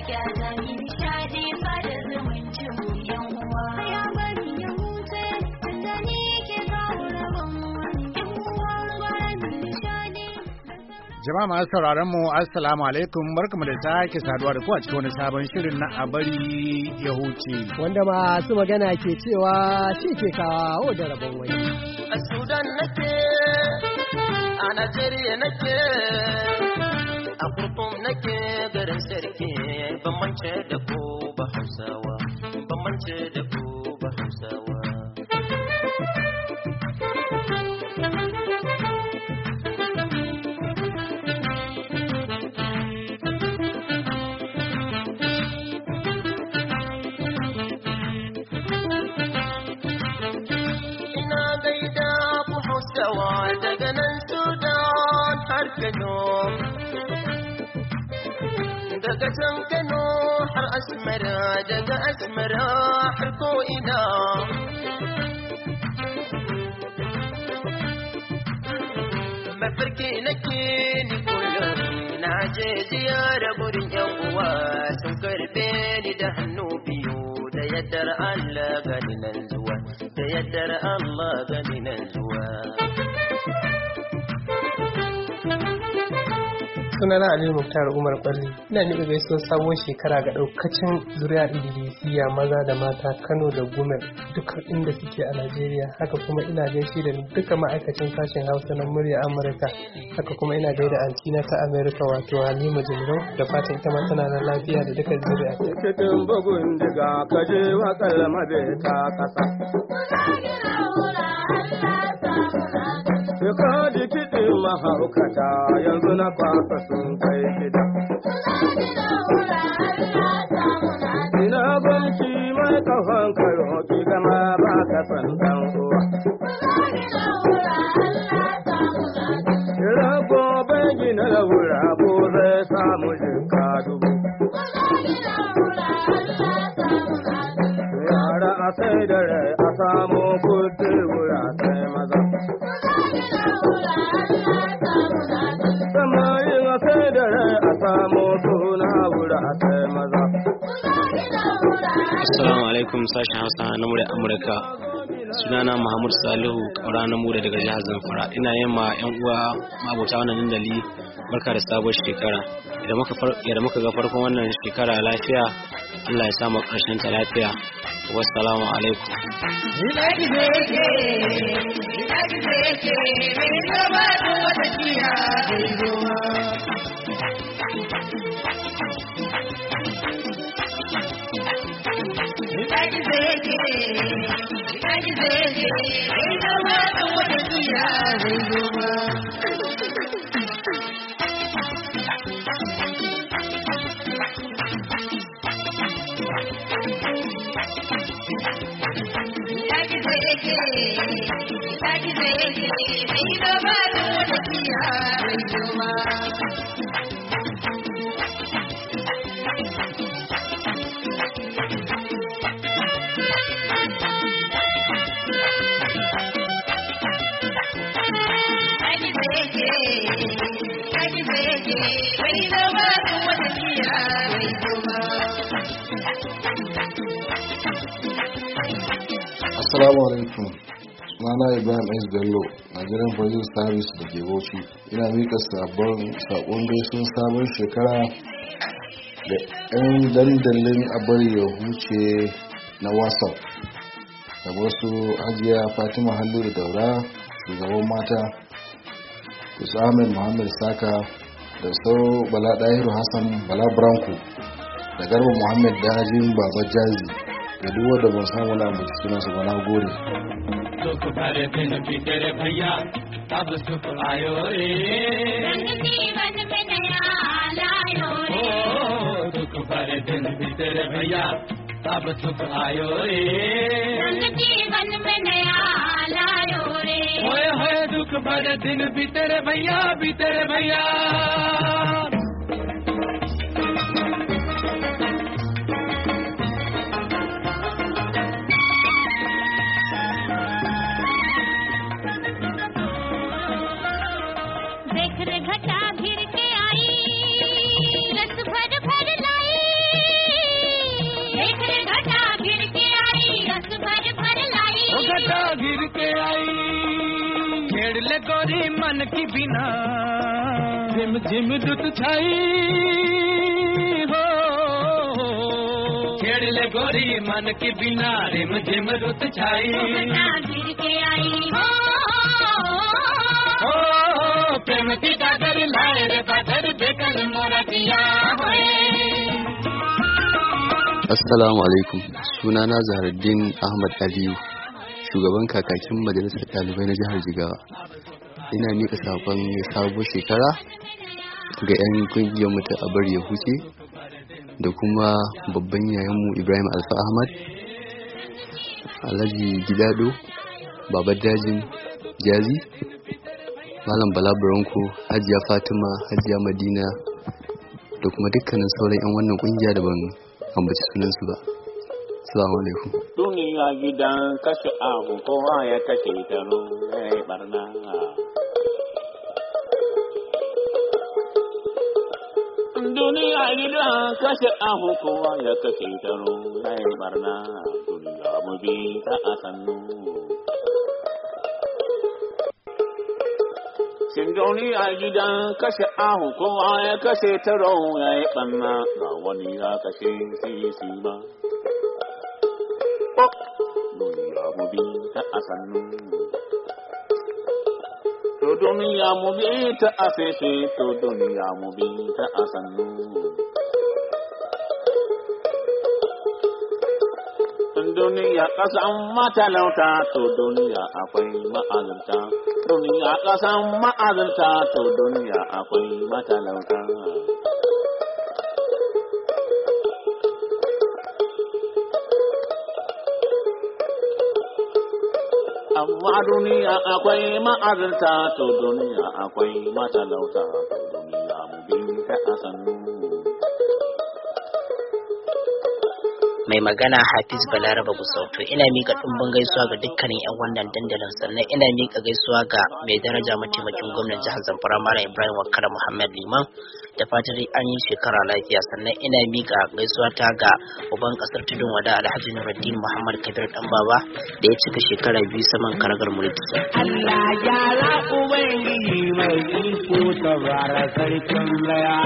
Jama'a masu sauraron mu assalamu alaikum, barkamu da sake saduwa da ku a cikin wani sabon shirin na a bari ya huce, wanda masu magana ke cewa shi ke kawo da rabon wani. A Sudan nake, a Najeriya nake, a Kurkum nake garin sarki, ban mance da ku ba Hausawa, ban mance da ku ba Hausawa. Daga nan Sudan har Kano, daga can Kano har Asmara, daga Asmara har ko'ina. Mafarki nake ni kullum, na je ziyara gurin 'yan uwa, sun karɓe ni da hannu biyu, da yaddar Allah gani nan zuwa, da yaddar Allah gani nan zuwa. Sunana Aliyu Muktar Umar Kwalli, ina miƙa gaisuwar sabuwar shekara ga ɗaukacin zuriya Idrisiya maza da mata Kano da Gumel duka inda suke a Najeriya. Haka kuma ina gaishe da duka ma'aikacin sashen Hausa na murya Amurka. Haka kuma ina gaida antina ta Amerika wato Halima Jimro, da fatan ita ma tana nan lafiya da duka zuriya. Cikin bugun diga kaje wa kalma bai ta kasa. Ka ji kiɗin mahaukata yanzu na kwasa sun kai gida. Ina gwamci mai kafan karo ki gama ba ka san dan uwa. Kira gobe gina da wura ko zai samu jinka dubu. Yara a sai da rai a samu kuɗi wura sai maza. Samayin a sai da rai a samu suna wura sai maza. Assalamu alaikum, sashen Hausa na murya Amurka. Sunana Muhammad Salihu Kaura na Mura daga jihar Zamfara. Ina yin ma 'yan uwa mabota wannan dandali barka da sabuwar shekara. Idan muka ga farkon wannan shekara lafiya, Allah ya samu ƙarshen ta lafiya. Wassalamu alaikum. Assalamu alaikum. Sunana Ibrahim S. Bello, Nigerian Police Service da ke Bauchi. Ina mika sakon gaisuwar sabon shekara da 'yan dandalin abar ya huce na WhatsApp. Da wasu Hajiya Fatima Halliru Daura, shugaban mata, Kusa Ahmed Muhammad Saka, da sau Bala Dahiru Hassan Bala Branko, da Garba Muhammad Dajin Baba Jazi, da duk wanda ban samu na mutu sunansu ba na gore. सुख भरे दिन भी तेरे भैया तब सुख आयो रे जीवन में नया लायो रे सुख भरे दिन भी तेरे भैया तब सुख आयो रे जीवन में नया लायो रे होए दुख भरे दिन भी तेरे भैया घटा घिर के आई रस भर भर लाई मन की बिना झिम झिम दुत छाई हो खेड़ ले गोरी मन की बिना रिम झिम रुत छाई गिर के आई हो प्रेम की डागर लाए रे बादर बेकर मोरा दिया होए. Assalamu alaikum, sunana Zaharuddin Ahmad Aliyu, shugaban kakakin majalisar ɗalibai na jihar Jigawa. Ina miƙa saƙon sabuwar shekara ga 'yan ƙungiyar mu ta Abar ya huce da kuma babban yayanmu Ibrahim Alfa Ahmad, Alhaji Gidado, Baba Dajin Jazi, Malam Bala Branko, Hajiya Fatima, Hajiya Madina da kuma dukkanin sauran 'yan wannan ƙungiya da ban ambaci sunansu ba. Assalamu alaikum. Duniya gidan kashe abu kowa ya kashe ta ya barna. Duniya gidan kashe abu kowa ya kashe ta ya barna. Duniya mu bi ta a sannu. Shin duniya gidan kashe ahu kowa ya kashe ta ya yi ɓanna ba wani ya kashe sisi ba. Duniya mu bi ta a sannu. To duniya mu bi ta a fefe, to duniya mu bi ta a sannu. Duniya ƙasan matalauta, to duniya akwai ma'azinta. Duniya ƙasan ma'azinta, to duniya akwai matalauta. Amma duniya akwai ma'azinta, to duniya akwai matalauta. To duniya mu bi ta a sannu. Mai magana Hafiz Balaraba Gusau. To ina mika ɗumbin gaisuwa ga dukkanin 'yan wannan dandalin, sannan ina mika gaisuwa ga mai daraja mataimakin gwamnan jihar Zamfara Malam Ibrahim Wakala Muhammad Liman, da fatar an yi shekara lafiya. Sannan ina mika gaisuwa ta ga uban kasar Tudun Wada Alhaji Nuruddin Muhammad Kabir Dan Baba da ya cika shekara 2 saman karagar mulki. Allah ya la ubangiji mai iko tabara sarkin laya.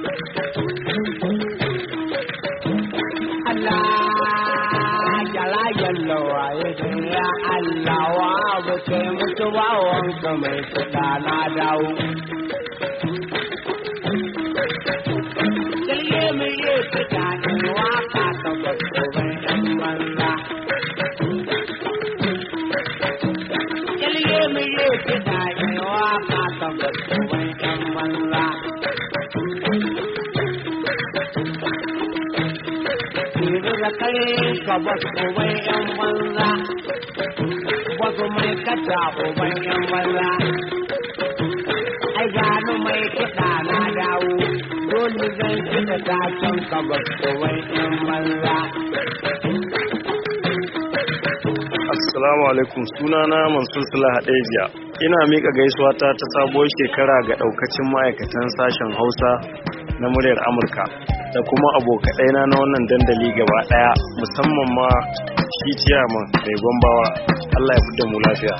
Yallawa ya Allah wa ba kai mutu ba wanka mai fita na dawo. Kalye mai yi fita in waka ta babban yan banza. Kalye mai yi fita in waka ta babban yan banza. Da kai ka basu uban yan banza, wasu mai kata uban yan banza. Ai gano mai kiɗa na dawo, dole zan kiɗa tashin ka basu uban yan banza. Assalamu alaikum, sunana Mansur Sula Hadejiya. Ina miƙa gaisuwa ta sabuwar shekara ga ɗaukacin ma'aikatan sashen Hausa na muryar Amurka da kuma abokaɗaina na wannan dandali gaba ɗaya, musamman ma shi ciyaman mai Gombawa. Allah ya fita mu lafiya.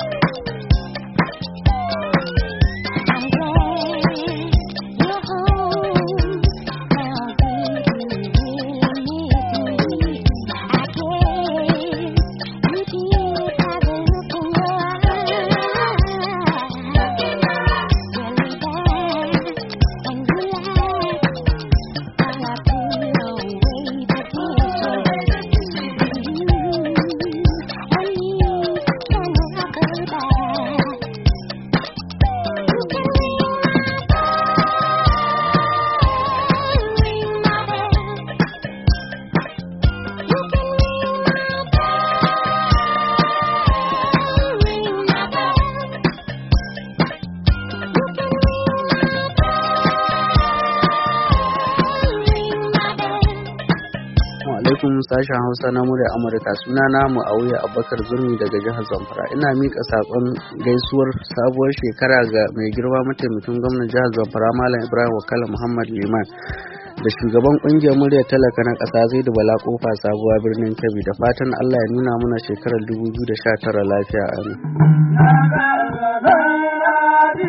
Sashen Hausa na murya Amurka. Sunana Muawiya Abubakar Zurmi daga jihar Zamfara. Ina mika sakon gaisuwar sabuwar shekara ga mai girma mataimakin gwamnan jihar Zamfara Malam Ibrahim Wakala Muhammad Liman da shugaban kungiyar muryar talaka na ƙasa Zaidu Bala Kofa Sabuwa birnin Kebbi, da fatan Allah ya nuna mana shekarar 2019 lafiya. Amin.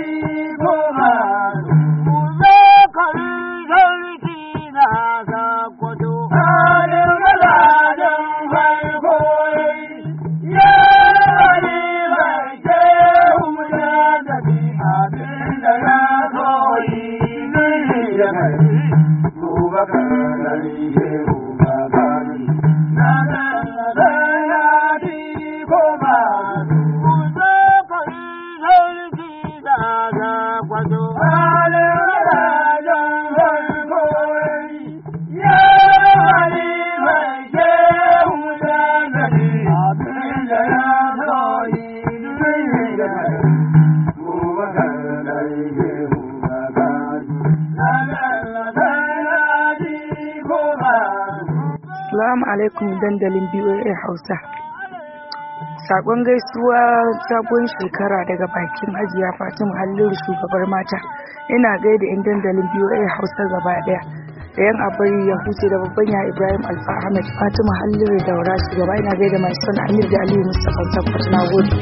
Assalamu alaikum dandalin BOA Hausa. Sakon gaisuwa sabon shekara daga bakin Hajiya Fatima Halliru shugabar mata. Ina gaida yan dandalin BOA Hausa gaba daya. Da yan abari ya huce da babban ya Ibrahim Alfa Ahmed Fatima Halliru Daura shugaba ina gaida mai son Amir da Aliyu Mustafa Tabbata na gode.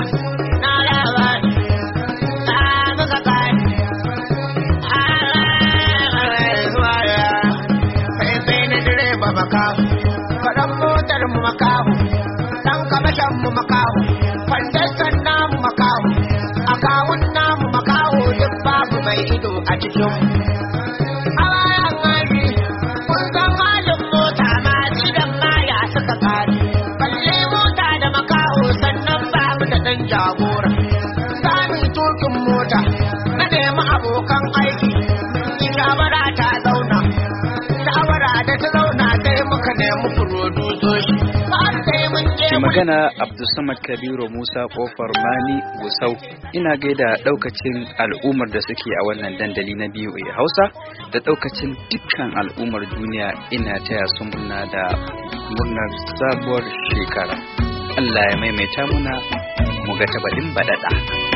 Faɗan motar mu makahu, ɗan kamashin mu makahu, fandastan namu makahu, akawun namu makahu duk babu mai ido a cikin. A bayan hali, kun san halin mota ma idan ma ya suka kare. Balle mota da makahu sannan babu da ɗan jagora. Samun tukin mota, na nemi abokan aiki, shawara ta zauna. Shawara da ta zauna sai muka nemi furodusoshi. Magana Abdulsamad Kabiru Musa Kofar Mani Gusau. Ina gaida daukacin al'ummar da suke a wannan dandali na BOA Hausa da daukacin dukkan al'ummar duniya ina taya su murna da murnar sabuwar shekara. Allah ya maimaita muna mu ga tabadin badada.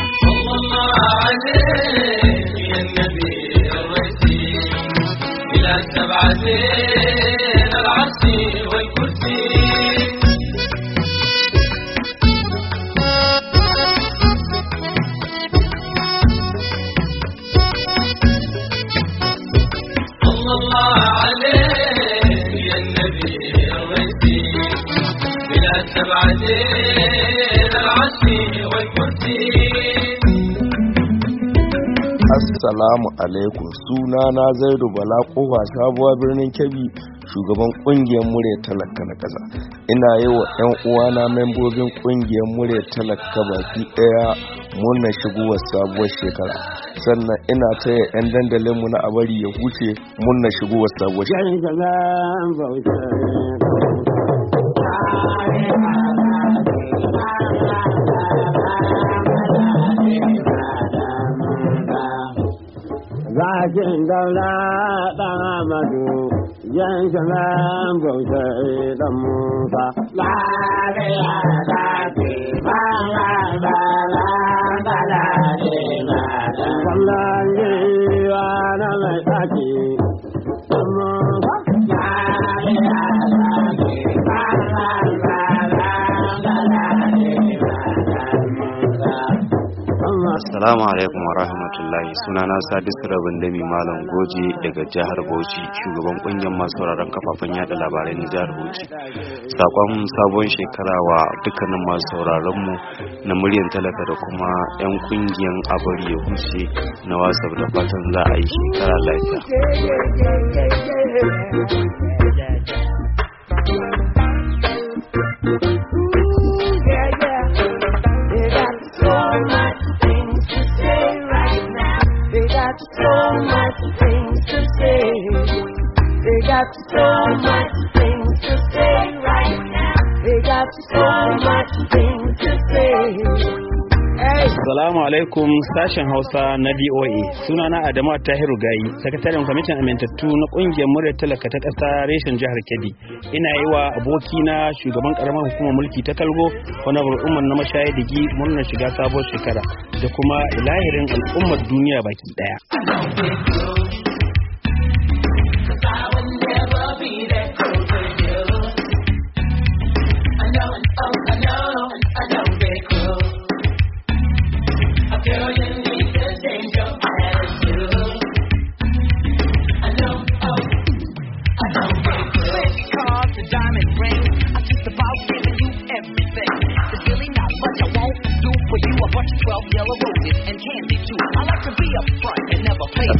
إلى السبعتين العرش والكرسي صلى الله عليك يا النبي الرئيسي إلى السبعتين العرش والكرسي. Assalamu alaikum, sunana Zaidu Bala Kofa sabuwa birnin Kebbi, shugaban kungiyar murya talaka na ƙasa. Ina yi wa 'yan uwana membobin kungiyar murya talaka baki ɗaya murna shigowar sabuwar shekara. Sannan ina taya 'yan dandalin mu na abari ya huce murna shigowar sabuwar shekara. Zakin daula ɗan Amadu, yan shanan bautar ɗan Musa. Lariya zaki bala bala bala ne bala. Wallan yiwa na mai tsaki ɗan Musa. Lariya zaki bala bala bala ne bala Musa. Assalamu alaikum wa rahmatullahi, sunana Sadisu Rabandami Malam Goje daga jihar Bauchi, shugaban kungiyar masu sauraron kafafen yada labarai na jihar Bauchi. Sakon sabon shekara wa dukkanin masu sauraron mu na muryan talaka da kuma 'yan kungiyar abari ya huce na WhatsApp, da fatan za a yi shekara lafiya. So much things to say. They got so much things to say right now. They got so much things to say. Assalamu alaikum, sashen Hausa na BOA. Sunana Adamu Tahiru Gayi, sakataren kwamitin amintattu na kungiyar muryar talaka ta ƙasa reshen jihar Kebbi. Ina yi wa abokina shugaban karamar hukumar mulki ta Kalgo, Honorable Umar na Mashayi Digi, murnar shiga sabuwar shekara da kuma ilahirin al'ummar duniya baki daya.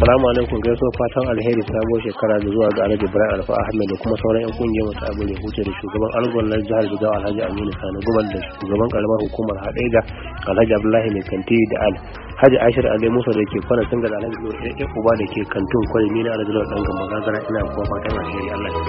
Assalamu alaikum, gaisuwa fatan alheri sabuwar shekara da zuwa ga Alhaji Ibrahim Alfa Ahmed da kuma sauran 'yan kungiyar mu ta Abu ne huce da shugaban Algon na jihar Jigawa Alhaji Aminu Sani Gumal da shugaban karamar hukumar Hadeja Alhaji Abdullahi Mai Kanti da Haji Ashir Ali Musa da ke kwana sun ga Alhaji Uba da ke Kantun Kwari ni na Alhaji Lawal Dan Gamba Gagara ina kuma fatan alheri Allah ya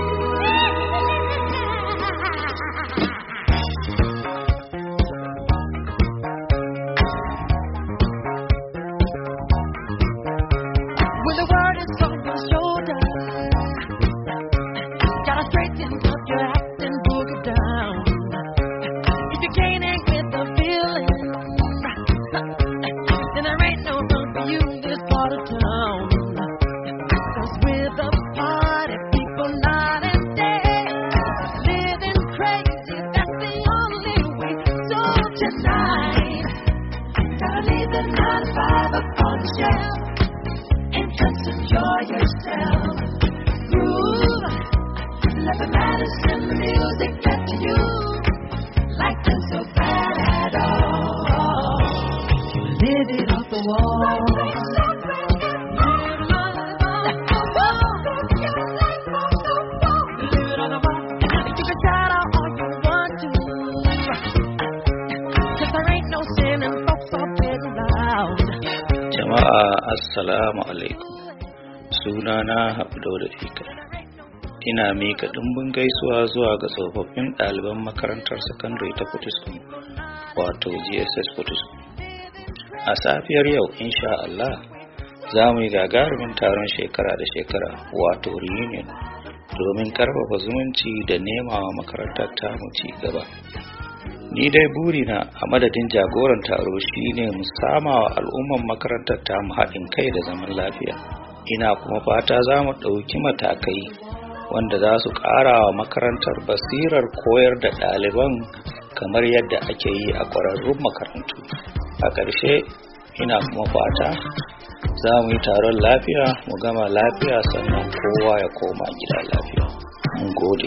Assalamu alaikum, sunana Abdo da Fika. Ina mika dimbin gaisuwa zuwa ga tsofaffin ɗaliban makarantar sakandare ta Fortescue, wato GSS Fortescue. A safiyar yau, insha Allah, za mu yi gagarumin taron shekara da shekara, wato reunion, domin karfafa zumunci da nemawa makarantar tamu ci gaba. Ni dai burina a madadin jagoran taro shine mu samawa al'umman makarantar ta mu haɗin kai da zaman lafiya. Ina kuma fata za mu ɗauki matakai wanda za su ƙara wa makarantar basirar koyar da ɗaliban kamar yadda ake yi a ƙwararrun makarantu. A ƙarshe ina kuma fata za mu yi taron lafiya mu gama lafiya sannan kowa ya koma gida lafiya. Mun gode.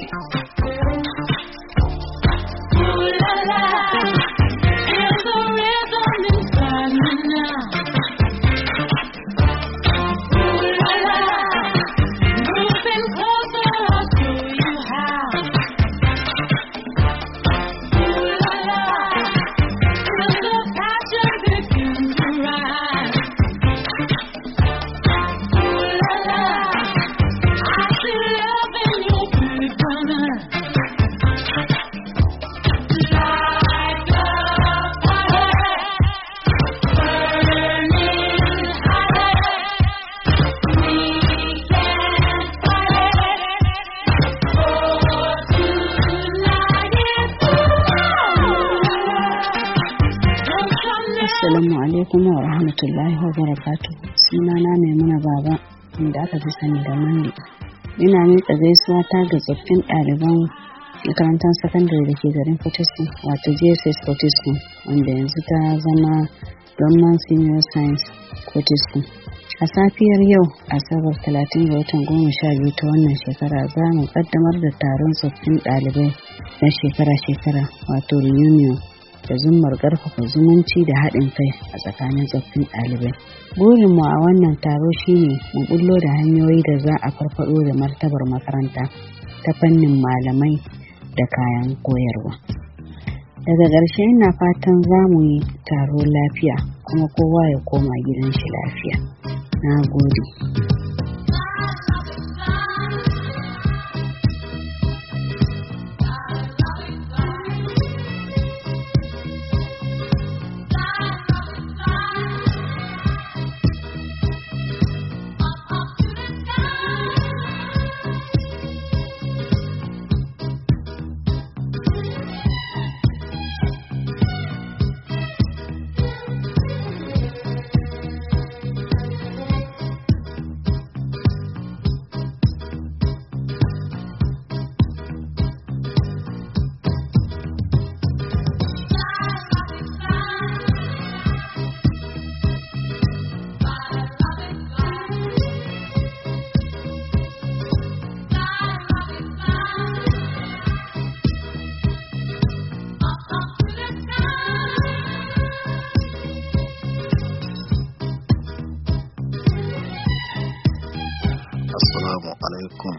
Assalamu alaikum wa rahmatullahi wa barakatuh. Sunana Maimuna Baba, inda aka fi sani da Mandi. Ina miƙa gaisuwa ta ga tsoffin ɗaliban makarantar sakandare da ke garin Fortescue, wato JSS Fortescue, wanda yanzu ta zama Government Senior Science Fortescue. A safiyar yau, Asabar 30 ga watan 12 ta wannan shekara, za mu kaddamar da taron tsoffin ɗalibai na shekara-shekara, wato reunion, da zummar ƙarfafa zumunci da haɗin kai a tsakanin tsoffin ɗalibai. Burinmu a wannan taro shine mu bullo da hanyoyi da za a farfaɗo da martabar makaranta ta fannin malamai da kayan koyarwa. Daga ƙarshe ina fatan za mu yi taro lafiya kuma kowa ya koma gidan shi lafiya. Na gode. alaikum.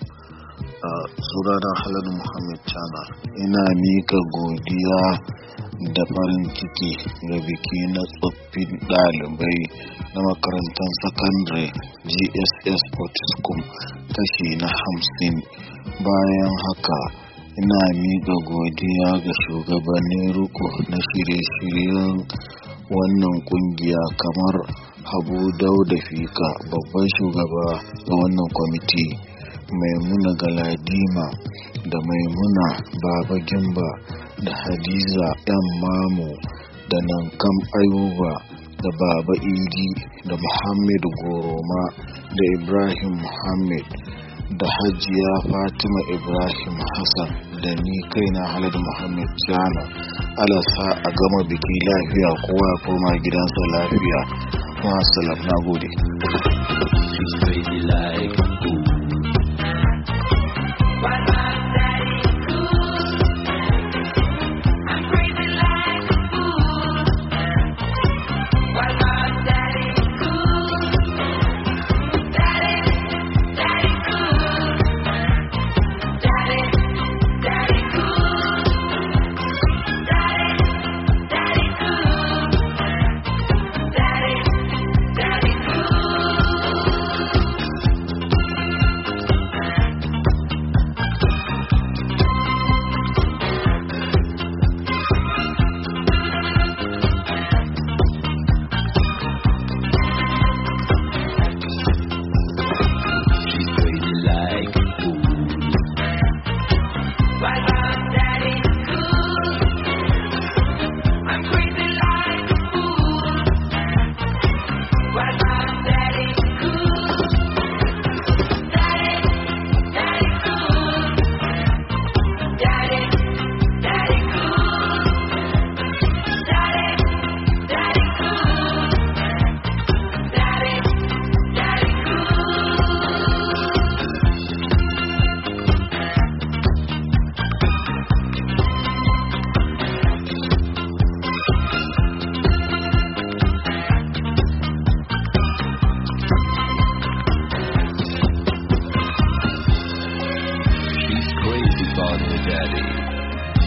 Sunana Haladu Muhammad Chana. Ina mika godiya da farin ciki ga biki na tsoffin ɗalibai na makarantar sakandare GSS Potiskum kashi na 50. Bayan haka ina mika godiya ga shugabannin riko na shirye-shiryen wannan kungiya kamar Habu Dauda Fika, babban shugaba ga wannan kwamiti, Maimuna Galadima da Maimuna Baba Gimba da Hadiza ‘yan Mamu da Nankam Ayuba da Baba Idi da Muhammad Goroma da Ibrahim Muhammad da Hajiya Fatima Ibrahim Hassan da ni kaina Haladu Muhammad Jana. Alasa a gama biki lafiya, kowa ya koma gidansa lafiya. Masalam, na gode.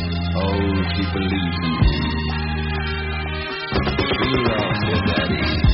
She believes in me. She loves her daddy.